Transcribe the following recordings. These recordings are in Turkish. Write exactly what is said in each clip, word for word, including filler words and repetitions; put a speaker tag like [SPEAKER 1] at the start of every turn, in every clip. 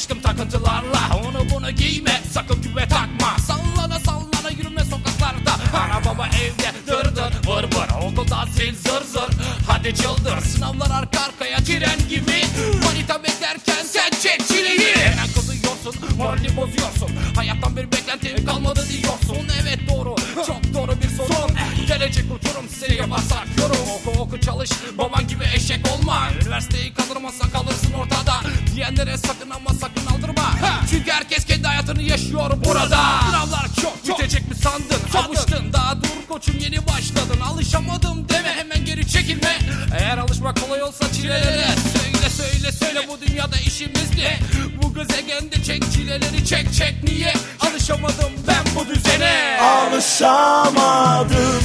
[SPEAKER 1] alıştım takıntılarla. Onu bunu giyme, sakın küpe takma. Sallana sallana yürüme sokaklarda. Ana baba evde dır dır vır vır. Okulda zil zır zır, hadi çıldır. Sınavlar arka arkaya tren gibi. Manita beklerken sen çek çileyi. Hemen kızıyorsun, morali bozuyorsun. Hayattan bir beklentim kalmadı diyorsun. Evet doğru, çok doğru bir sorun. Gelecek uçurum, seni yaparsak yorum. Oku oku çalış, baban gibi eşek olma. Üniversiteyi kazanamazsan kalırsın ortada. Diyenlere sakın ama sakın aldırma. Çünkü herkes kendi hayatını yaşıyor burada. Sınavlar çok çok bitecek mi sandın? Alıştın, daha dur koçum, yeni başladın. Alışamadım deme, hemen geri çekilme. Eğer alışmak kolay olsa çilelere söyle söyle söyle, bu dünyada işimiz ne? Bu gezegende çek çileleri, çek çek. Niye alışamadım ben bu düzene?
[SPEAKER 2] Alışamadım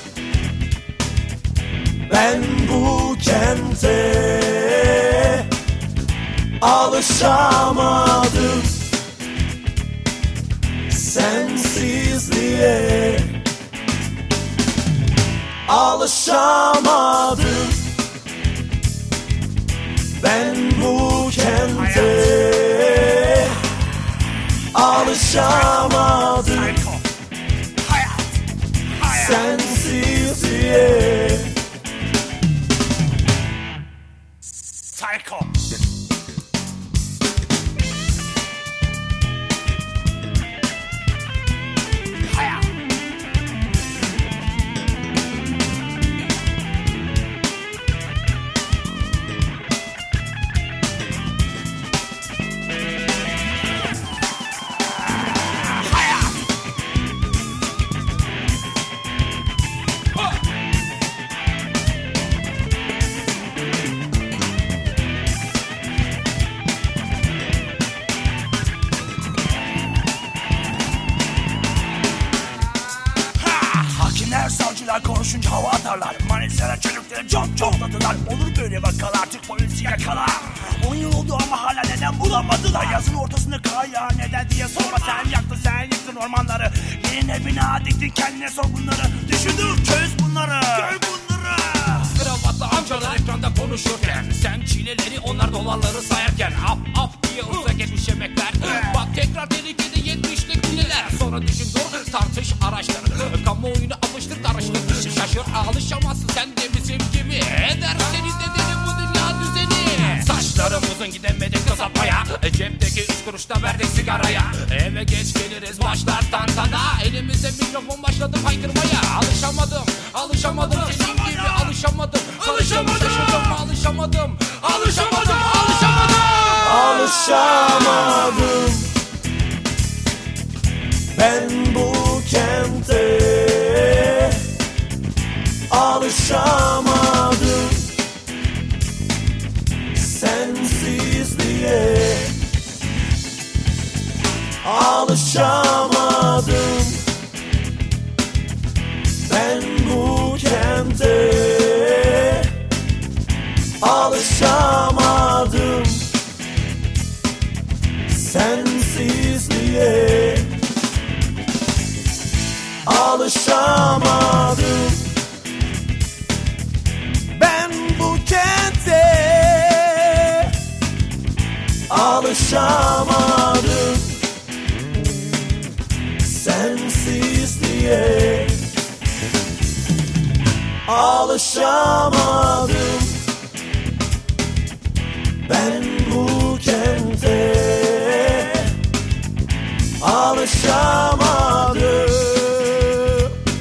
[SPEAKER 2] ben bu kente, alışamadım sensizliğe, alışamadım ben bu kente, alışamadım sensizliğe.
[SPEAKER 3] Psycho. Savcılar konuşunca hava atarlar. Manisalar çocukları çok çok tadılar. Olur böyle vakalar, artık polisi yakalar. On yıl oldu ama hala neden bulamadılar? Yazın ortasında kar ya neden diye sorma. Sen yaktın sen yıktın ormanları. Yerine bina diktin, kendine sor bunları. Düşündür, çöz bunları, çöz bunları.
[SPEAKER 1] Kravatlı amcalar ekranda konuşurken, sen çileleri onlar dolarları sayarken, af af diye uza geçmiş yemekler. Bak tekrar tehlikede yetmişlik çileler. Sonra düşün dur, tartış araştır. Kamuoyunu alıştır karıştır. Şaşır alışamazsın sen de bizim gibi. Eder seni de deli bu dünya düzeni. Saçlarımızın gidemedik kısaltmaya. Cepteki üç kuruşta verdik sigaraya. Eve geç geliriz başlar tantana. Elimize mikrofon başladı haykırmaya. Alışamadım, alışamadım senin gibi alışamadım. Alışamadım, şaşırdım alışamadım. Alışamadım, alışamadım.
[SPEAKER 2] Alışamadım ben bu kente, alışamadım sensizliğe, alışamadım ben bu kente, alışamadım sensizliğe, alışamadım ben bu kente, alışamadım sensizliğe, alışamadım ben bu kente, alışamadım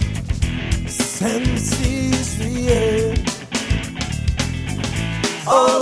[SPEAKER 2] sensizliğe. Oh.